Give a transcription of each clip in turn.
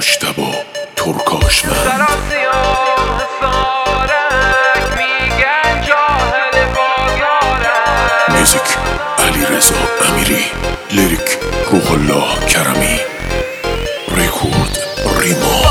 مجتبی ترکاشور. سراسیاه سارک میگن جاهل بازارک. موزیک علیرضا امیری، لیریک روح الله کرمی، رکورد ریما.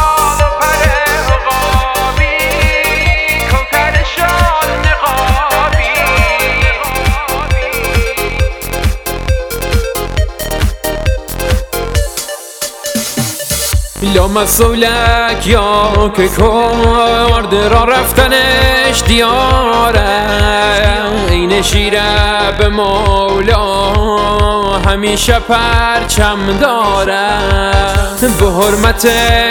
لا مسئولک یا که کرد را رفتنش دیاره، این شیره به مولا همیشه پرچم داره. به حرمت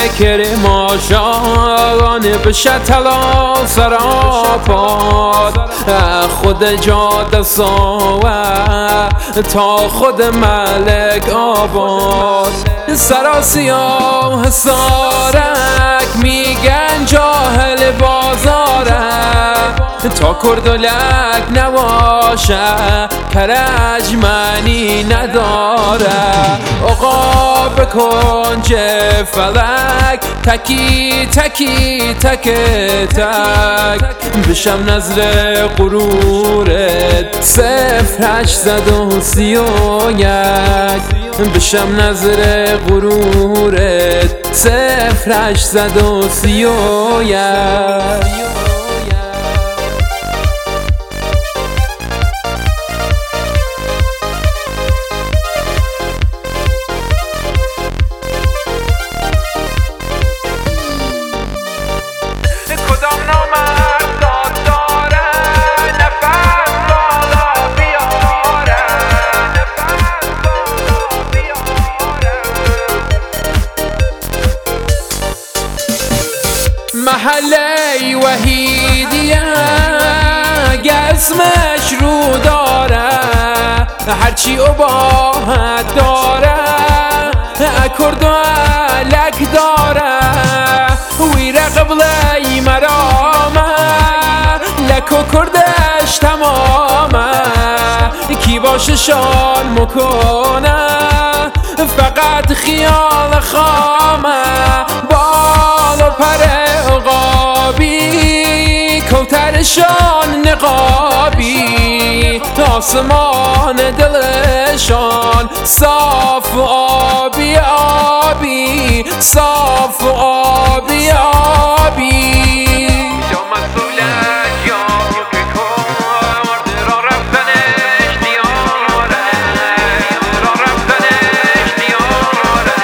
کرماشان بشه طلا سراپاد، خود جاده ساوه تا خود ملک آباد. سراسیاه سارک میگن جاهل بازاره، تا کردلک نباشه کرج معنی نداره. آقا به کنج فلک تکی تکی تک تک، بشم نظر غرورت 0831، بشم نظر غرورت 0831. کدام نامرد داد داره نفس بالا بیاره، نفس بالا بیاره. محله وحیدیه اسمش رو داره، هرچی اباحت داره کرد و علک داره. ویره قبل مرامه لک و کردش تمامه، کی باششان مکنه فقط خیال خامه. بال و پر عقابی کوترشان نقابی، آسمان دلشان صاف و آبی آبی، صاف و آبی آبی. یا مسئولک یا که کرد را رفتنش دیاره، را رفتنش دیاره.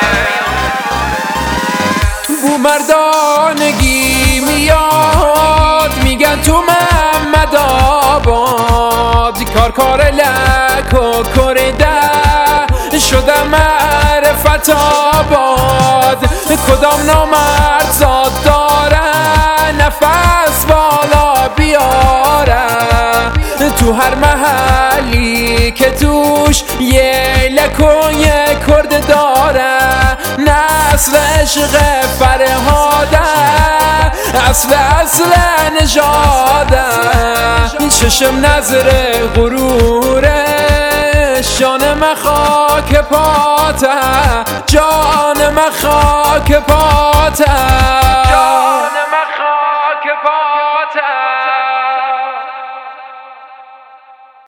بو مردانگی میاد میگن تو محمد آباد، کار لک و کرده شده معرفت آباد. کدام نامرد زاد داره نفس بالا بیاره، تو هر محلی که توش یه لک و یه کرد داره. نسل عشق فرهاده اصل نژاده، چشم نظر غروره جان من خاک پاته، جان من خاک پاته.